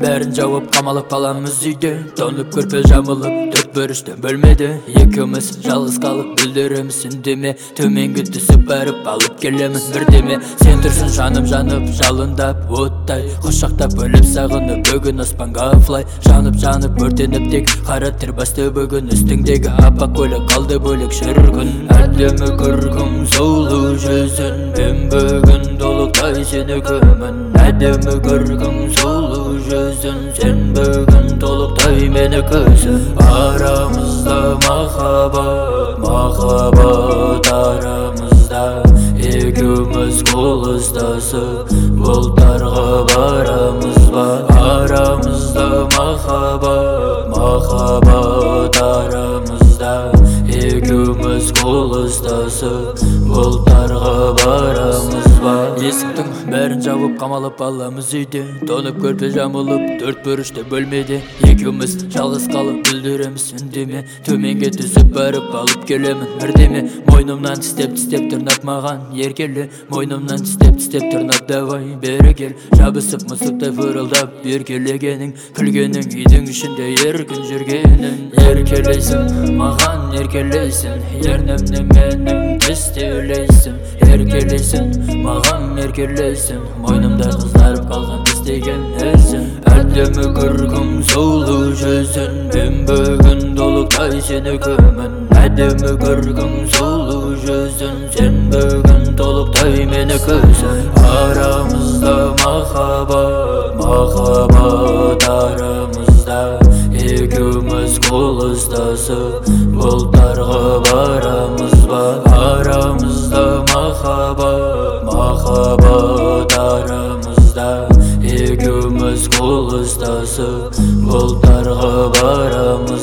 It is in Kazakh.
бәрін жауып қамалып қаламыз үйде. Тонып көрпе жамылып төрт бөліштен бөлмеді. Екеуміз жалғыз қалып бүлдіреміз үндеме. Төменгі түсіп барып алып келемін бірдеме. Сен тұрсың жаным жанып жалындап оттай, құшақтап өліп сағынып бүгін аспанға флай. Жанып өртеніп тек қара тер басты бүгін үстіңдегі аппақ көйлек қалды бөлек шіркін. Әдемі көргім сұлу жүзін, мен бүгін толықтай сені көмін. Әдемі көргім сұлу жүзін, сен бүгін толықтай мені көзін. Арамызда махаббат, махаббат арамызда. Екеуміз қол ұстасып бұлттарға барамыз ба? Арамызда махаббат, махаббат арамызда. Екеуміз қол ұстасып бұлттарға барамыз ба? Есіктің бәрін жауып қамалып аламыз үйде. Тонып көрпе жамылып төрт бөліште бөлмеде. Екеуміз жалғыз қалып бүлдіреміз үндеме. Төменге түсіп барып алып келемін бірдеме. Мойнымнан тістеп тырнап маған еркеле. Мойнымнан тістеп тырнап давай бері кел. Жабысып мысықтай фырылдап еркелегенің, күлгенің үйдің ішінде еркін жүргенің. Еркелейсің маған еркелейсің, ернімнен менің тістелейсің. Еркелейсің маған еркелейсің, мойнымда қызарып қалған іздеген ізің. Әдемі көргім сұлу жүзін, мен бүгін толықтай сені көмін. Әдемі көргім сұлу жүзін, сен бүгін толықтай мені көзін. Арамызда махаббат, махаббат арамызда. Екеуміз қол ұстасып бұлттарға барамыз ба? Арамызда махаббат, махаббат арамызда. Екеуміз қол ұстасып бұлттарға барамыз